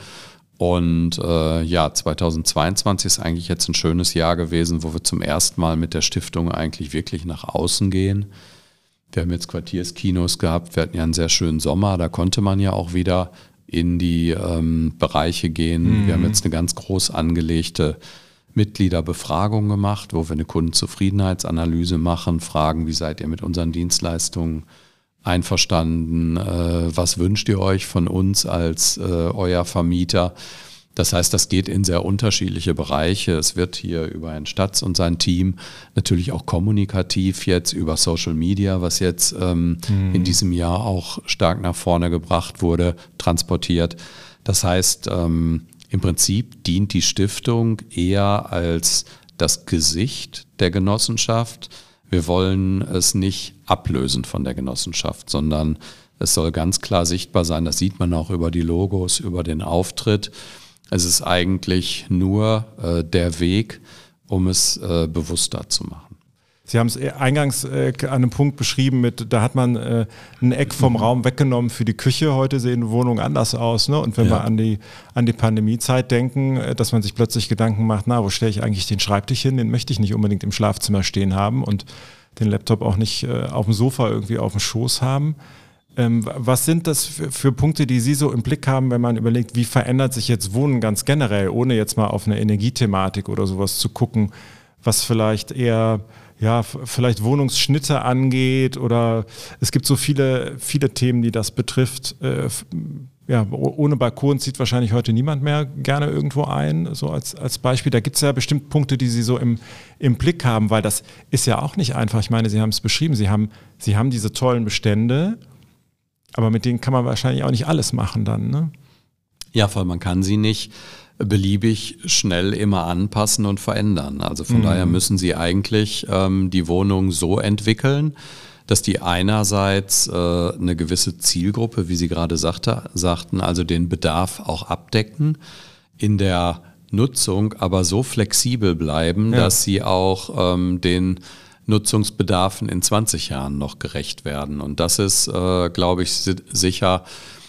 Und äh, ja, zweitausendzweiundzwanzig ist eigentlich jetzt ein schönes Jahr gewesen, wo wir zum ersten Mal mit der Stiftung eigentlich wirklich nach außen gehen. Wir haben jetzt Quartierskinos gehabt, wir hatten ja einen sehr schönen Sommer, da konnte man ja auch wieder in die ähm, Bereiche gehen. Mhm. Wir haben jetzt eine ganz groß angelegte Mitgliederbefragung gemacht, wo wir eine Kundenzufriedenheitsanalyse machen, fragen, wie seid ihr mit unseren Dienstleistungen einverstanden, äh, was wünscht ihr euch von uns als äh, euer Vermieter. Das heißt, das geht in sehr unterschiedliche Bereiche. Es wird hier über Herrn Statz und sein Team natürlich auch kommunikativ jetzt über Social Media, was jetzt ähm, mhm. in diesem Jahr auch stark nach vorne gebracht wurde, transportiert. Das heißt, ähm, im Prinzip dient die Stiftung eher als das Gesicht der Genossenschaft. Wir wollen es nicht ablösen von der Genossenschaft, sondern es soll ganz klar sichtbar sein, das sieht man auch über die Logos, über den Auftritt. Es ist eigentlich nur äh, der Weg, um es äh, bewusster zu machen. Sie haben es eingangs äh, an einem Punkt beschrieben, mit, da hat man äh, ein Eck vom Raum weggenommen für die Küche. Heute sehen Wohnungen anders aus. Ne? Und wenn ja. wir an die, an die Pandemiezeit denken, äh, dass man sich plötzlich Gedanken macht, na, wo stelle ich eigentlich den Schreibtisch hin? Den möchte ich nicht unbedingt im Schlafzimmer stehen haben und den Laptop auch nicht äh, auf dem Sofa irgendwie auf dem Schoß haben. Ähm, was sind das für, für Punkte, die Sie so im Blick haben, wenn man überlegt, wie verändert sich jetzt Wohnen ganz generell, ohne jetzt mal auf eine Energiethematik oder sowas zu gucken, was vielleicht eher ja, vielleicht Wohnungsschnitte angeht oder es gibt so viele, viele Themen, die das betrifft. Äh, ja, ohne Balkon zieht wahrscheinlich heute niemand mehr gerne irgendwo ein, so als, als Beispiel. Da gibt es ja bestimmt Punkte, die Sie so im, im Blick haben, weil das ist ja auch nicht einfach. Ich meine, Sie haben es beschrieben, Sie haben, Sie haben diese tollen Bestände, aber mit denen kann man wahrscheinlich auch nicht alles machen dann, ne? Ja, voll, man kann sie nicht beliebig schnell immer anpassen und verändern. Also von mhm. daher müssen sie eigentlich ähm, die Wohnung so entwickeln, dass die einerseits äh, eine gewisse Zielgruppe, wie Sie gerade sagte, sagten, also den Bedarf auch abdecken, in der Nutzung aber so flexibel bleiben, ja. dass sie auch ähm, den Nutzungsbedarfen in zwanzig Jahren noch gerecht werden. Und das ist, äh, glaube ich, si- sicher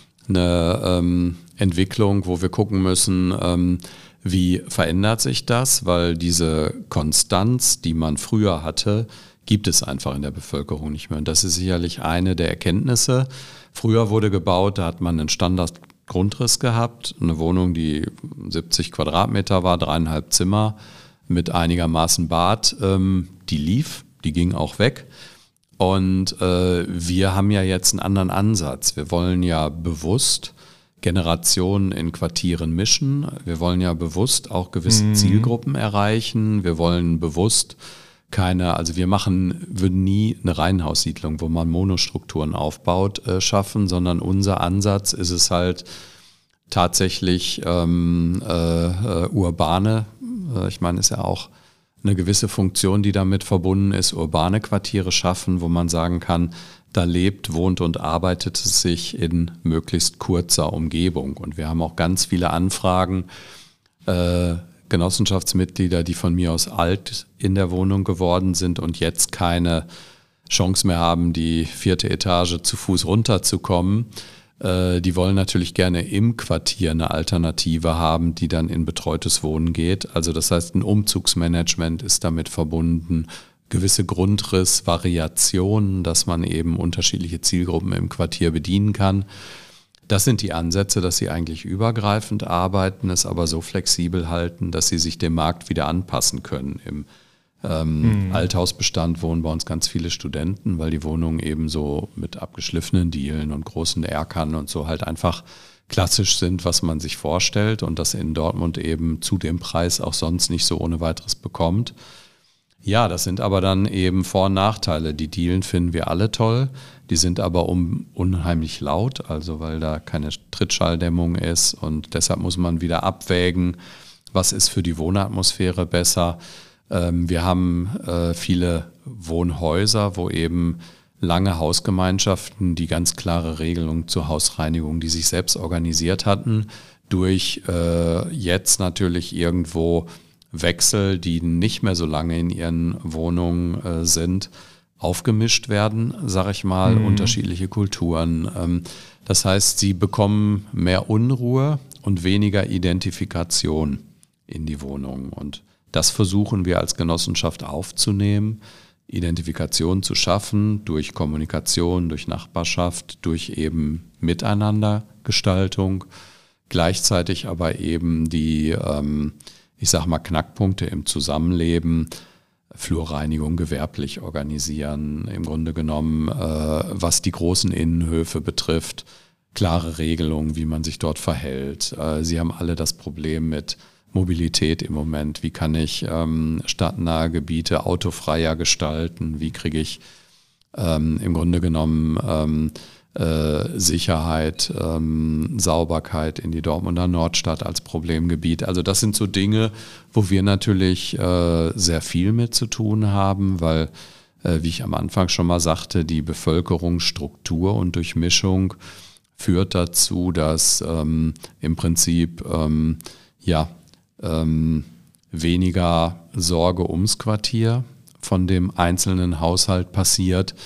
eine ähm, Entwicklung, wo wir gucken müssen, ähm, wie verändert sich das, weil diese Konstanz, die man früher hatte, gibt es einfach in der Bevölkerung nicht mehr. Und das ist sicherlich eine der Erkenntnisse. Früher wurde gebaut, da hat man einen Standardgrundriss gehabt, eine Wohnung, die siebzig Quadratmeter war, dreieinhalb Zimmer mit einigermaßen Bad, ähm, die lief, die ging auch weg. Und äh, wir haben ja jetzt einen anderen Ansatz. Wir wollen ja bewusst Generationen in Quartieren mischen. Wir wollen ja bewusst auch gewisse mhm. Zielgruppen erreichen. Wir wollen bewusst keine, also wir machen, würden nie eine Reihenhaussiedlung, wo man Monostrukturen aufbaut, äh, schaffen, sondern unser Ansatz ist es halt tatsächlich ähm, äh, äh, urbane, äh, ich meine, ist ja auch eine gewisse Funktion, die damit verbunden ist, urbane Quartiere schaffen, wo man sagen kann, da lebt, wohnt und arbeitet es sich in möglichst kurzer Umgebung. Und wir haben auch ganz viele Anfragen, äh, Genossenschaftsmitglieder, die von mir aus alt in der Wohnung geworden sind und jetzt keine Chance mehr haben, die vierte Etage zu Fuß runterzukommen. Äh, die wollen natürlich gerne im Quartier eine Alternative haben, die dann in betreutes Wohnen geht. Also das heißt, ein Umzugsmanagement ist damit verbunden, gewisse Grundrissvariationen, dass man eben unterschiedliche Zielgruppen im Quartier bedienen kann. Das sind die Ansätze, dass sie eigentlich übergreifend arbeiten, es aber so flexibel halten, dass sie sich dem Markt wieder anpassen können. Im ähm, mhm. Althausbestand wohnen bei uns ganz viele Studenten, weil die Wohnungen eben so mit abgeschliffenen Dielen und großen Erkern und so halt einfach klassisch sind, was man sich vorstellt und das in Dortmund eben zu dem Preis auch sonst nicht so ohne weiteres bekommt. Ja, das sind aber dann eben Vor- und Nachteile. Die Dielen finden wir alle toll, die sind aber um, unheimlich laut, also weil da keine Trittschalldämmung ist und deshalb muss man wieder abwägen, was ist für die Wohnatmosphäre besser. Ähm, wir haben äh, viele Wohnhäuser, wo eben lange Hausgemeinschaften die ganz klare Regelung zur Hausreinigung, die sich selbst organisiert hatten, durch äh, jetzt natürlich irgendwo Wechsel, die nicht mehr so lange in ihren Wohnungen äh, sind, aufgemischt werden, sage ich mal, mhm. unterschiedliche Kulturen. Ähm, das heißt, sie bekommen mehr Unruhe und weniger Identifikation in die Wohnung. Und das versuchen wir als Genossenschaft aufzunehmen, Identifikation zu schaffen durch Kommunikation, durch Nachbarschaft, durch eben Miteinandergestaltung, gleichzeitig aber eben die ähm, ich sag mal, Knackpunkte im Zusammenleben, Flurreinigung gewerblich organisieren, im Grunde genommen, äh, was die großen Innenhöfe betrifft, klare Regelungen, wie man sich dort verhält. Äh, Sie haben alle das Problem mit Mobilität im Moment. Wie kann ich ähm, stadtnahe Gebiete autofreier gestalten? Wie kriege ich ähm, im Grunde genommen ähm, Äh, Sicherheit, ähm, Sauberkeit in die Dortmunder Nordstadt als Problemgebiet. Also das sind so Dinge, wo wir natürlich äh, sehr viel mit zu tun haben, weil, äh, wie ich am Anfang schon mal sagte, die Bevölkerungsstruktur und Durchmischung führt dazu, dass ähm, im Prinzip ähm, ja, ähm, weniger Sorge ums Quartier von dem einzelnen Haushalt passiert.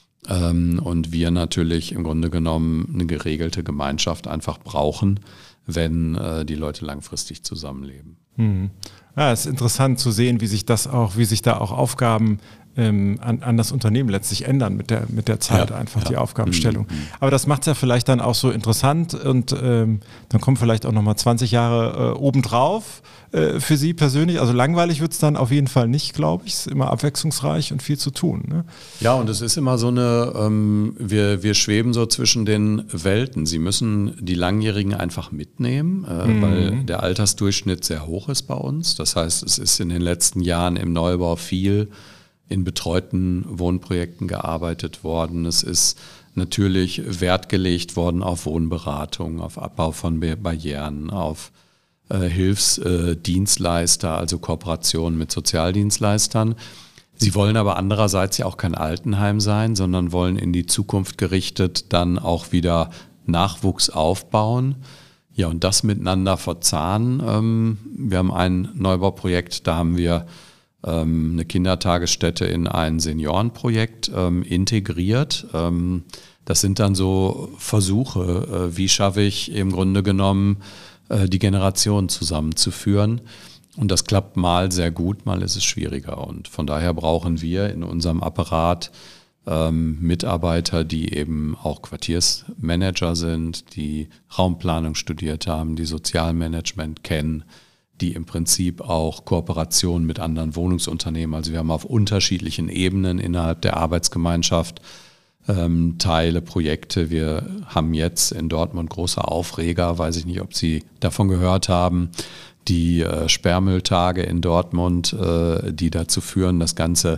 Und wir natürlich im Grunde genommen eine geregelte Gemeinschaft einfach brauchen, wenn äh, die Leute langfristig zusammenleben. Hm. Ja, es ist interessant zu sehen, wie sich das auch, wie sich da auch Aufgaben ähm, an, an das Unternehmen letztlich ändern mit der, mit der Zeit, ja, einfach ja. die Aufgabenstellung. Mhm. Aber das macht es ja vielleicht dann auch so interessant und ähm, dann kommen vielleicht auch nochmal zwanzig Jahre äh, obendrauf äh, für Sie persönlich. Also langweilig wird es dann auf jeden Fall nicht, glaube ich. Es ist immer abwechslungsreich und viel zu tun. Ne? Ja, und es ist immer so eine, ähm, wir, wir schweben so zwischen den Welten. Sie müssen die Langjährigen einfach mitnehmen, äh, mhm. weil der Altersdurchschnitt sehr hoch ist bei uns. Das heißt, es ist in den letzten Jahren im Neubau viel in betreuten Wohnprojekten gearbeitet worden. Es ist natürlich Wert gelegt worden auf Wohnberatung, auf Abbau von Barrieren, auf äh, Hilfsdienstleister, äh, also Kooperationen mit Sozialdienstleistern. Sie wollen aber andererseits ja auch kein Altenheim sein, sondern wollen in die Zukunft gerichtet dann auch wieder Nachwuchs aufbauen. Ja, und das miteinander verzahnen. Ähm, wir haben ein Neubauprojekt, da haben wir eine Kindertagesstätte in ein Seniorenprojekt ähm, integriert. Ähm, das sind dann so Versuche, äh, wie schaffe ich im Grunde genommen, äh, die Generationen zusammenzuführen. Und das klappt mal sehr gut, mal ist es schwieriger. Und von daher brauchen wir in unserem Apparat ähm, Mitarbeiter, die eben auch Quartiersmanager sind, die Raumplanung studiert haben, die Sozialmanagement kennen, die im Prinzip auch Kooperationen mit anderen Wohnungsunternehmen, also wir haben auf unterschiedlichen Ebenen innerhalb der Arbeitsgemeinschaft ähm, Teile, Projekte. Wir haben jetzt in Dortmund große Aufreger, weiß ich nicht, ob Sie davon gehört haben, die äh, Sperrmülltage in Dortmund, äh, die dazu führen, dass ganze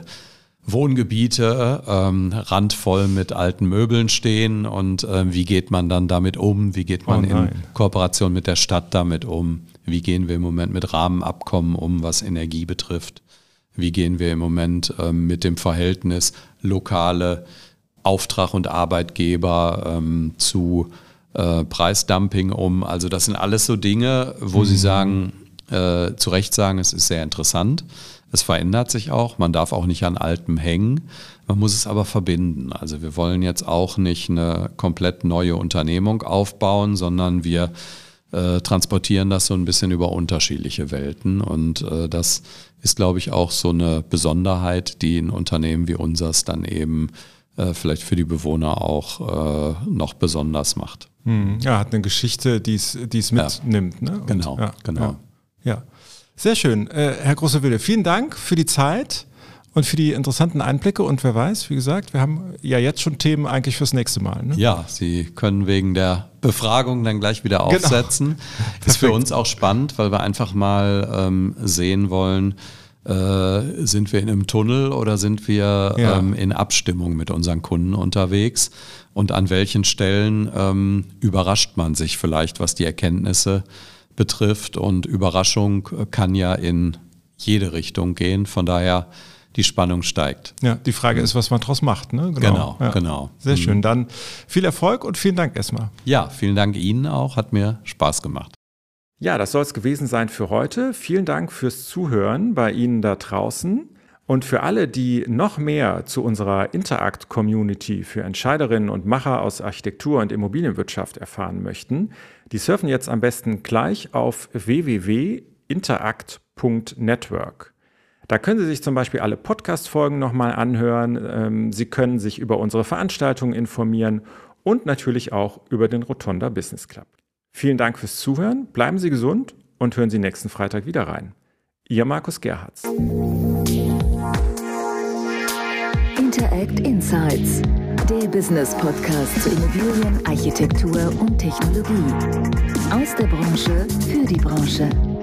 Wohngebiete ähm, randvoll mit alten Möbeln stehen und äh, wie geht man dann damit um, wie geht man oh in Kooperation mit der Stadt damit um, wie gehen wir im Moment mit Rahmenabkommen um, was Energie betrifft, wie gehen wir im Moment ähm, mit dem Verhältnis lokale Auftrag und Arbeitgeber ähm, zu äh, Preisdumping um, also das sind alles so Dinge, wo mhm. Sie sagen, äh, zu Recht sagen, es ist sehr interessant. Es verändert sich auch, man darf auch nicht an Altem hängen, man muss es aber verbinden. Also wir wollen jetzt auch nicht eine komplett neue Unternehmung aufbauen, sondern wir äh, transportieren das so ein bisschen über unterschiedliche Welten. Und äh, das ist, glaube ich, auch so eine Besonderheit, die ein Unternehmen wie unseres dann eben äh, vielleicht für die Bewohner auch äh, noch besonders macht. Hm. Ja, hat eine Geschichte, die es mitnimmt. Ja, ne? Und, genau, ja, genau. Ja, ja. Sehr schön. Äh, Herr Große-Wilde, vielen Dank für die Zeit und für die interessanten Einblicke. Und wer weiß, wie gesagt, wir haben ja jetzt schon Themen eigentlich fürs nächste Mal. Ne? Ja, Sie können wegen der Befragung dann gleich wieder aufsetzen. Genau. Ist für uns auch spannend, weil wir einfach mal ähm, sehen wollen, äh, sind wir in einem Tunnel oder sind wir ja. ähm, in Abstimmung mit unseren Kunden unterwegs? Und an welchen Stellen ähm, überrascht man sich vielleicht, was die Erkenntnisse betrifft? Und Überraschung kann ja in jede Richtung gehen. Von daher, die Spannung steigt. Ja, die Frage ist, was man daraus macht. Ne? Genau, genau. Ja. genau. Sehr schön. Dann viel Erfolg und vielen Dank erstmal. Ja, vielen Dank Ihnen auch. Hat mir Spaß gemacht. Ja, das soll es gewesen sein für heute. Vielen Dank fürs Zuhören bei Ihnen da draußen. Und für alle, die noch mehr zu unserer Interact-Community für Entscheiderinnen und Macher aus Architektur und Immobilienwirtschaft erfahren möchten, die surfen jetzt am besten gleich auf w w w punkt interact punkt network. Da können Sie sich zum Beispiel alle Podcast-Folgen nochmal anhören. Sie können sich über unsere Veranstaltungen informieren und natürlich auch über den Rotonda Business Club. Vielen Dank fürs Zuhören, bleiben Sie gesund und hören Sie nächsten Freitag wieder rein. Ihr Markus Gerhards. Interact Insights, der Business-Podcast zu Immobilien, Architektur und Technologie. Aus der Branche für die Branche.